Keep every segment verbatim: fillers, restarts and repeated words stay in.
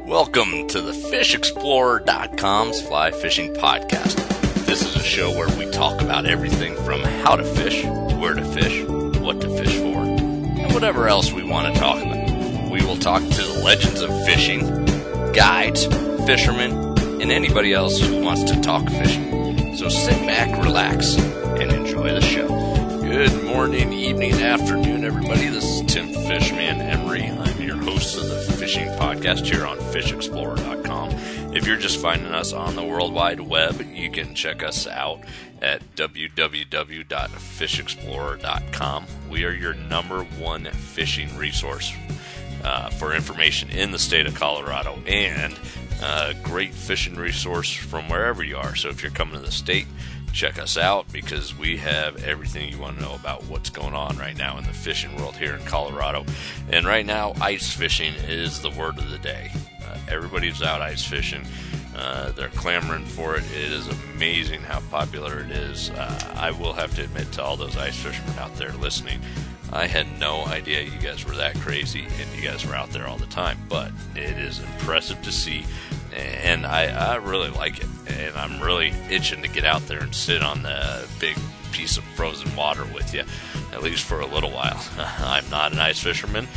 Welcome to the Fish Explorer dot com's Fly Fishing Podcast. This is a show where we talk about everything from how to fish, where to fish, what to fish for, and whatever else we want to talk about. We will talk to the legends of fishing, guides, fishermen, and anybody else who wants to talk fishing. So sit back, relax, and enjoy the show. Good morning, evening, afternoon, everybody. This is Tim Fishman Emery. I'm your host of the Fishing Podcast here on Fish Explorer dot com. If you're just finding us on the World Wide Web, you can check us out at w w w dot fish explorer dot com. We are your number one fishing resource uh, for information in the state of Colorado, and a great fishing resource from wherever you are. So if you're coming to the state, check us out because we have everything you want to know about what's going on right now in the fishing world here in Colorado. And right now, ice fishing is the word of the day. Uh, everybody's out ice fishing. Uh, they're clamoring for it. It is amazing how popular it is. Uh, I will have to admit to all those ice fishermen out there listening, I had no idea you guys were that crazy and you guys were out there all the time. But it is impressive to see. And I, I really like it, and I'm really itching to get out there and sit on the big piece of frozen water with you, at least for a little while. I'm not an ice fisherman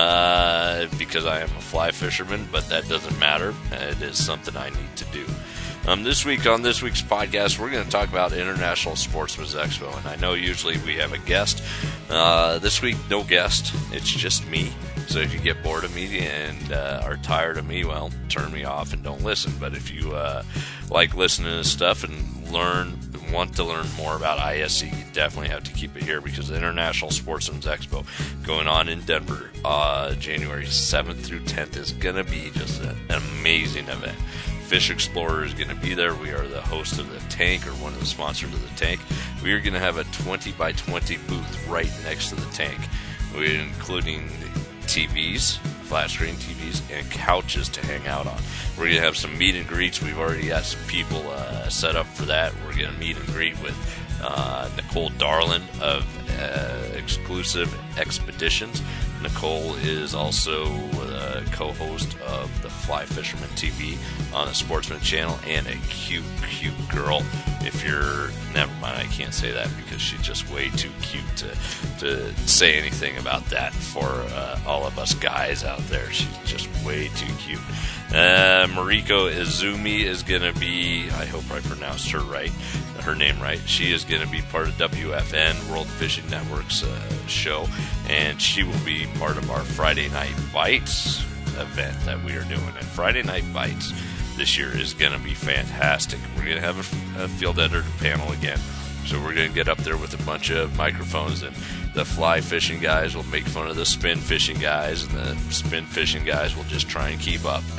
uh, because I am a fly fisherman, but that doesn't matter. It is something I need to do. Um, this week on this week's podcast, we're going to talk about International Sportsman's Expo, and I know usually we have a guest. Uh, this week, no guest. It's just me. So if you get bored of me and uh, are tired of me, well, turn me off and don't listen. But if you uh, like listening to stuff and learn, want to learn more about I S C, you definitely have to keep it here because the International Sportsman's Expo going on in Denver, uh, January seventh through tenth is going to be just an amazing event. Fish Explorer is going to be there. We are the host of the tank, or one of the sponsors of the tank. We are going to have a twenty by twenty booth right next to the tank. We're including T Vs, flat screen T Vs, and couches to hang out on. We're going to have some meet and greets. We've already got some people uh, set up for that. We're going to meet and greet with uh, Nicole Darland of uh, Exclusive Expeditions. Nicole is also a co-host of the Fly Fisherman T V on the Sportsman Channel, and a cute, cute girl. If you're, never mind, I can't say that because she's just way too cute to to say anything about that for uh, all of us guys out there. She's just way too cute. Uh, Mariko Izumi is going to be, I hope I pronounced her right, her name right. She is going to be part of W F N, World Fishing Network's uh, show, and she will be part of our Friday Night Bites event that we are doing. And Friday Night Bites this year is going to be fantastic. We're going to have a, a field editor panel again. So we're going to get up there with a bunch of microphones, and the fly fishing guys will make fun of the spin fishing guys, and the spin fishing guys will just try and keep up.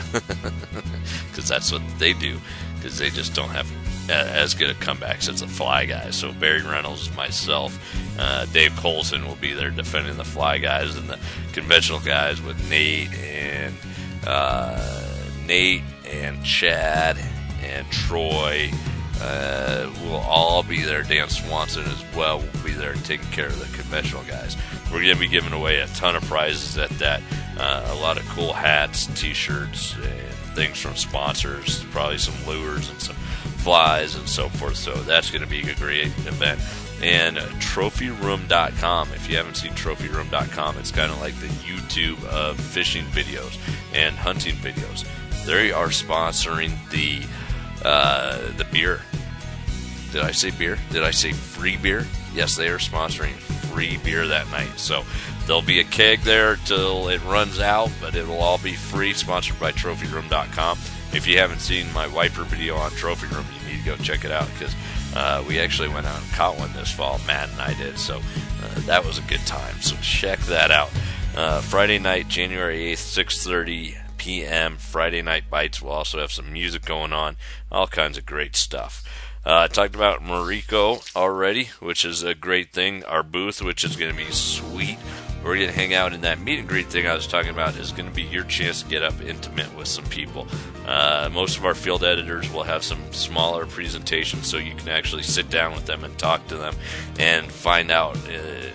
Because that's what they do, because they just don't have as good a comebacks as the fly guys. So Barry Reynolds, myself, uh, Dave Colson will be there defending the fly guys, and the conventional guys with Nate and uh, Nate and Chad and Troy. Uh, we'll all be there. Dan Swanson as well will be there taking care of the conventional guys. We're going to be giving away a ton of prizes at that. Uh, a lot of cool hats, t-shirts, and things from sponsors, probably some lures and some flies and so forth. So that's going to be a great event. And trophy room dot com. If you haven't seen trophy room dot com, it's kind of like the YouTube of fishing videos and hunting videos. They are sponsoring the uh, the beer. Did I say beer? Did I say free beer? Yes, they are sponsoring free beer that night. So there'll be a keg there till it runs out, but it'll all be free, sponsored by trophy room dot com. If you haven't seen my wiper video on Trophy Room, you need to go check it out because uh, we actually went out and caught one this fall. Matt and I did, so uh, that was a good time. So check that out. Uh, Friday night, January eighth, six thirty p.m. Friday Night Bites. We'll also have some music going on, all kinds of great stuff. Uh, I talked about Mariko already, which is a great thing. Our booth, which is going to be sweet. We're going to hang out in that meet and greet thing I was talking about, is going to be your chance to get up intimate with some people. Uh, most of our field editors will have some smaller presentations so you can actually sit down with them and talk to them and find out uh,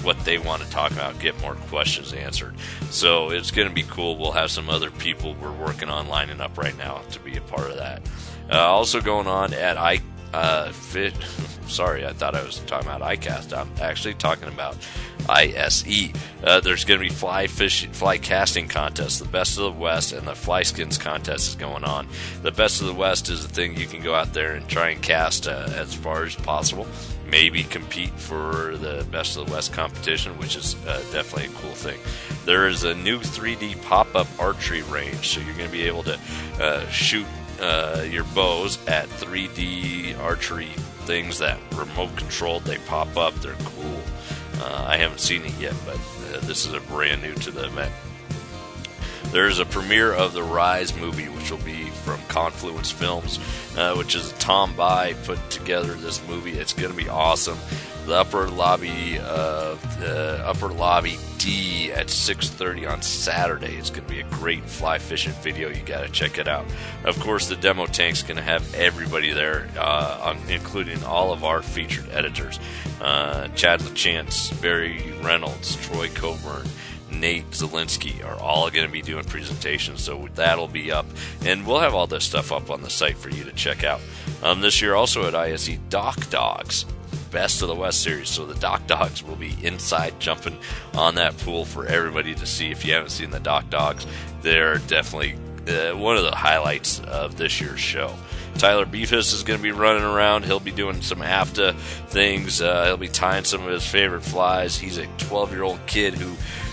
what they want to talk about, get more questions answered. So it's going to be cool. We'll have some other people we're working on lining up right now to be a part of that. Uh, also going on at I uh, Fit. Sorry, I thought I was talking about iCast. I'm actually talking about I S E. Uh, there's going to be fly fish, fly casting contest. The Best of the West and the Fly Skins contest is going on. The Best of the West is the thing you can go out there and try and cast uh, as far as possible. Maybe compete for the Best of the West competition, which is uh, definitely a cool thing. There is a new three D pop-up archery range, so you're going to be able to uh, shoot uh, your bows at three D archery things that remote controlled. They pop up. They're cool. Uh, I haven't seen it yet, but uh, this is a brand new to the event. There's a premiere of the Rise movie, which will be from Confluence Films, uh, which is Tom Bai put together this movie. It's going to be awesome. The upper lobby of the upper lobby D at six thirty on Saturday. It's going to be a great fly fishing video. You got to check it out. Of course, the demo tank's going to have everybody there, uh, on, including all of our featured editors: uh, Chad LaChance, Barry Reynolds, Troy Coburn, Nate Zielinski are all going to be doing presentations, so that'll be up, and we'll have all this stuff up on the site for you to check out. Um, this year also at I S E, Dock Dogs, Best of the West series, so the Dock Dogs will be inside jumping on that pool for everybody to see. If you haven't seen the Dock Dogs, they're definitely uh, one of the highlights of this year's show. Tyler Beefus is going to be running around. He'll be doing some A F T A things. Uh, he'll be tying some of his favorite flies. He's a twelve-year-old kid who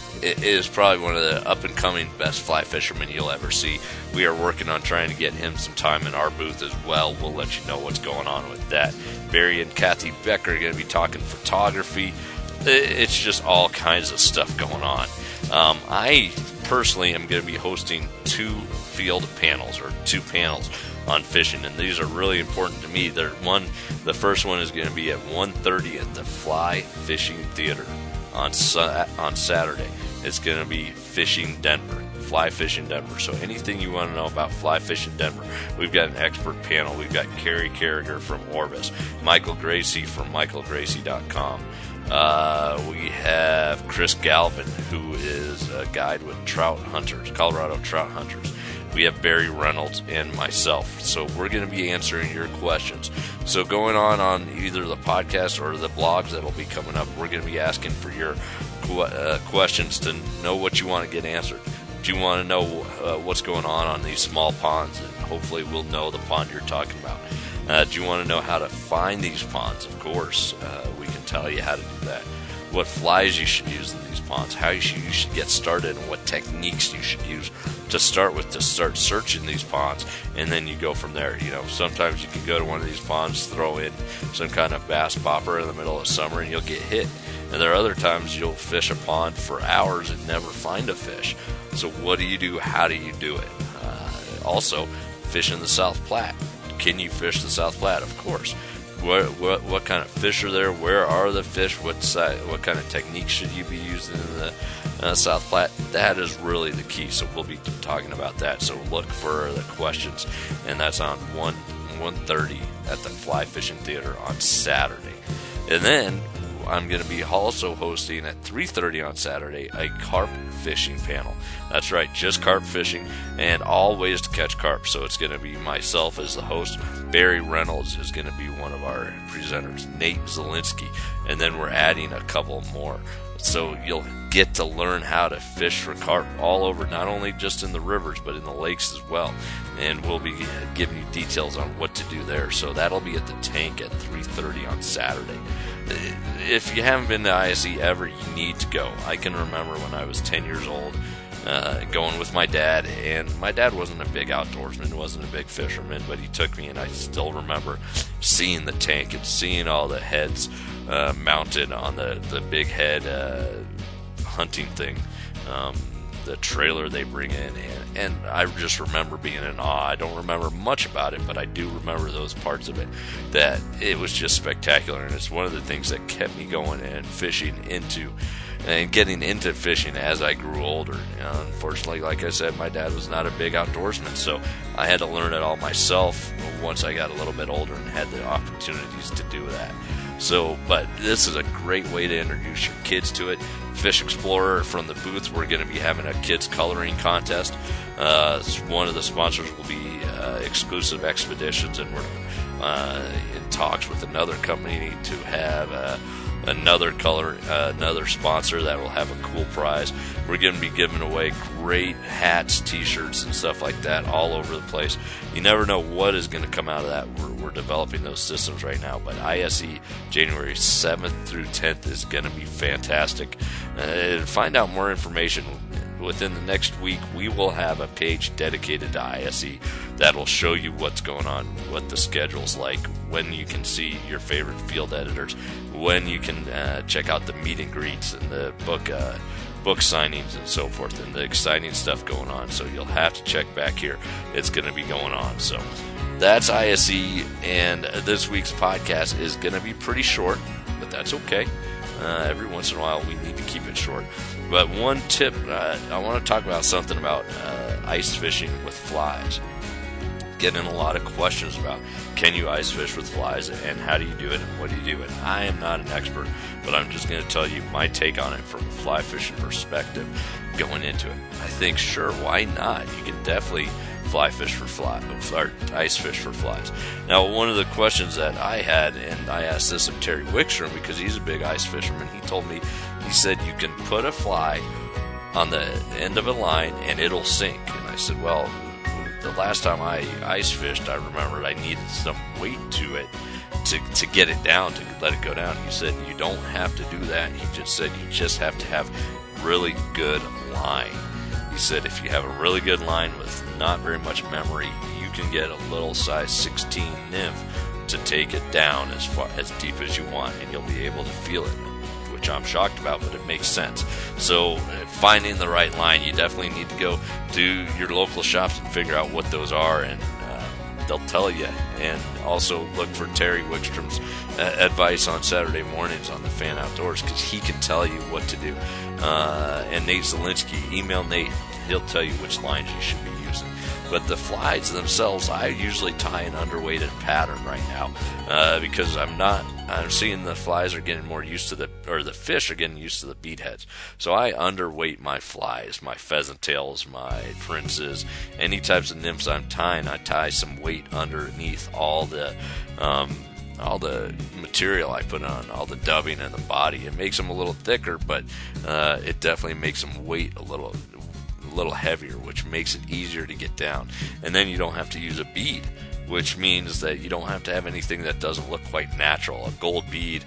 is probably one of the up-and-coming best fly fishermen you'll ever see. We are working on trying to get him some time in our booth as well. We'll let you know what's going on with that. Barry and Kathy Becker are going to be talking photography. It's just all kinds of stuff going on. Um, I personally am going to be hosting two field panels, or two panels on fishing, and these are really important to me. They're one, the first one is going to be at one thirty at the Fly Fishing Theater on on Saturday. It's going to be Fishing Denver, Fly Fishing Denver. So anything you want to know about Fly Fishing Denver, we've got an expert panel. We've got Carrie Carragher from Orvis, Michael Gracie from michael gracie dot com. Uh, we have Chris Galvin, who is a guide with trout hunters, Colorado trout hunters. We have Barry Reynolds and myself. So we're going to be answering your questions. So going on on either the podcast or the blogs that'll be coming up, we're going to be asking for your uh, questions to know what you want to get answered. Do you want to know uh, what's going on on these small ponds? And hopefully we'll know the pond you're talking about. Uh, do you want to know how to find these ponds? Of course, uh, we can tell you how to do that. What flies you should use in these ponds, how you should, you should get started, and what techniques you should use to start with to start searching these ponds, and then you go from there. You know, sometimes you can go to one of these ponds, throw in some kind of bass popper in the middle of summer, and you'll get hit. And there are other times you'll fish a pond for hours and never find a fish. So what do you do? How do you do it? Uh, also, fish in the South Platte. Can you fish the South Platte? Of course. What, what what kind of fish are there? Where are the fish? What size, what kind of techniques should you be using in the uh, South Platte? That is really the key. So we'll be talking about that. So look for the questions, and that's on one one thirty at the Fly Fishing Theater on Saturday. And then I'm going to be also hosting at three thirty on Saturday a carp fishing panel. That's right, just carp fishing and all ways to catch carp. So it's going to be myself as the host. Barry Reynolds is going to be one of our presenters, Nate Zielinski, and then we're adding a couple more. So you'll get to learn how to fish for carp all over, not only just in the rivers, but in the lakes as well. And we'll be giving you details on what to do there. So that'll be at the tank at three thirty on Saturday. If you haven't been to I S E ever, you need to go. I can remember when I was ten years old, uh, going with my dad, and my dad wasn't a big outdoorsman, wasn't a big fisherman, but he took me, and I still remember seeing the tank and seeing all the heads uh, mounted on the, the big head uh, hunting thing, um, the trailer they bring in, and, and I just remember being in awe. I don't remember much about it, but I do remember those parts of it, that it was just spectacular, and it's one of the things that kept me going and fishing into and getting into fishing as I grew older. You know, unfortunately, like I said, my dad was not a big outdoorsman, so I had to learn it all myself once I got a little bit older and had the opportunities to do that. So, but this is a great way to introduce your kids to it. Fish Explorer from the booth, we're going to be having a kids coloring contest. Uh, one of the sponsors will be uh, Exclusive Expeditions, and we're uh, in talks with another company to have uh, another color, uh, another sponsor that will have a cool prize. We're going to be giving away great hats, t-shirts, and stuff like that all over the place. You never know what is going to come out of that. We're, we're developing those systems right now, but I S E January seventh through tenth is going to be fantastic. Uh, find out more information. Within the next week, we will have a page dedicated to I S E that will show you what's going on, what the schedule's like, when you can see your favorite field editors, when you can uh, check out the meet and greets and the book uh, book signings and so forth, and the exciting stuff going on. So you'll have to check back here. It's going to be going on. So that's I S E, and this week's podcast is going to be pretty short, but that's okay. Uh, every once in a while, we need to keep it short. But one tip, uh, I want to talk about something about uh, ice fishing with flies. Getting a lot of questions about, can you ice fish with flies, and how do you do it, and what do you do? And I am not an expert, but I'm just going to tell you my take on it from a fly fishing perspective going into it. I think, sure, why not? You can definitely fly fish for fly, or ice fish for flies. Now, one of the questions that I had, and I asked this of Terry Wickstrom because he's a big ice fisherman, he told me, he said, you can put a fly on the end of a line and it'll sink. And I said, well, the last time I ice fished, I remembered I needed some weight to it to, to get it down, to let it go down. He said, you don't have to do that. He just said, you just have to have really good line. He said, if you have a really good line with not very much memory, you can get a little size sixteen nymph to take it down as far as deep as you want, and you'll be able to feel it, which I'm shocked about, but it makes sense. So finding the right line, you definitely need to go to your local shops and figure out what those are, and uh, they'll tell you. And also look for Terry Wickstrom's uh, advice on Saturday mornings on the Fan Outdoors, because he can tell you what to do. Uh, and Nate Zielinski, email Nate. He'll tell you which lines you should be using. But the flies themselves, I usually tie an underweighted pattern right now uh, because I'm not. I'm seeing the flies are getting more used to the, or the fish are getting used to the bead heads. So I underweight my flies, my pheasant tails, my princes, any types of nymphs I'm tying. I tie some weight underneath all the. Um, all the material I put on, all the dubbing and the body. It makes them a little thicker, but uh, it definitely makes them weight a little a little heavier, which makes it easier to get down. And then you don't have to use a bead, which means that you don't have to have anything that doesn't look quite natural. A gold bead,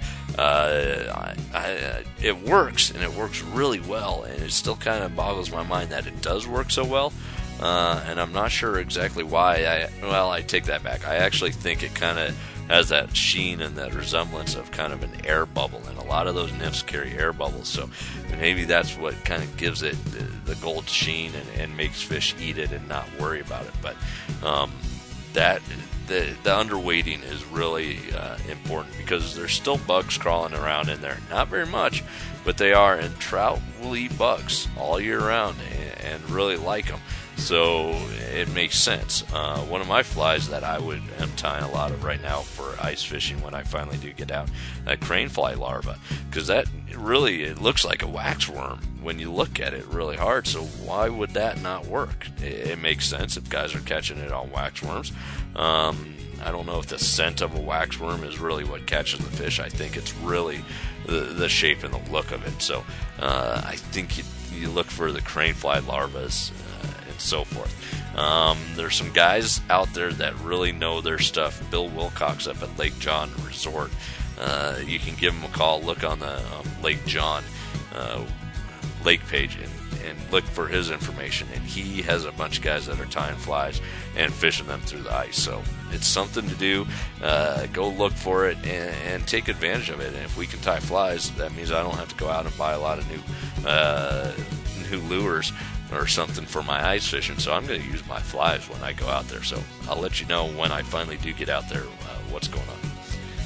uh, I, I, it works, and it works really well, and it still kind of boggles my mind that it does work so well. Uh, and I'm not sure exactly why. I well, I take that back. I actually think it kind of has that sheen and that resemblance of kind of an air bubble, and a lot of those nymphs carry air bubbles, so maybe that's what kind of gives it the, the gold sheen and, and makes fish eat it and not worry about it. But um, that the, the underweighting is really uh, important, because there's still bugs crawling around in there. Not very much, but they are, and trout will eat bugs all year round and, and really like them. So it makes sense. Uh, one of my flies that I would am tying a lot of right now for ice fishing when I finally do get out, a crane fly larva, because that really, it looks like a waxworm when you look at it really hard. So why would that not work? It, it makes sense if guys are catching it on waxworms. Um, I don't know if the scent of a waxworm is really what catches the fish. I think it's really the, the shape and the look of it. So uh, I think you, you look for the crane fly larvas. So forth. Um, there's some guys out there that really know their stuff. Bill Wilcox up at Lake John Resort. Uh, you can give him a call. Look on the um, Lake John uh, lake page and, and look for his information. And he has a bunch of guys that are tying flies and fishing them through the ice. So it's something to do. Uh, go look for it and, and take advantage of it. And if we can tie flies, that means I don't have to go out and buy a lot of new uh, new lures or something for my ice fishing. So I'm going to use my flies when I go out there. So I'll let you know when I finally do get out there uh, what's going on.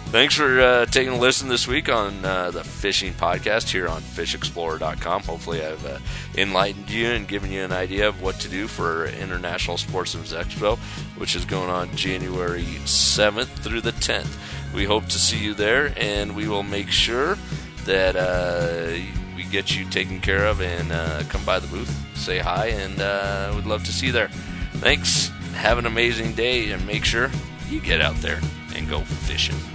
Thanks for uh, taking a listen this week on uh, the Fishing Podcast here on fish explorer dot com. Hopefully I've uh, enlightened you and given you an idea of what to do for International Sportsman's Expo, which is going on January seventh through the tenth. We hope to see you there, and we will make sure that uh, we get you taken care of, and uh, come by the booth, say hi, and uh, we'd love to see you there. Thanks. Have an amazing day, and make sure you get out there and go fishing.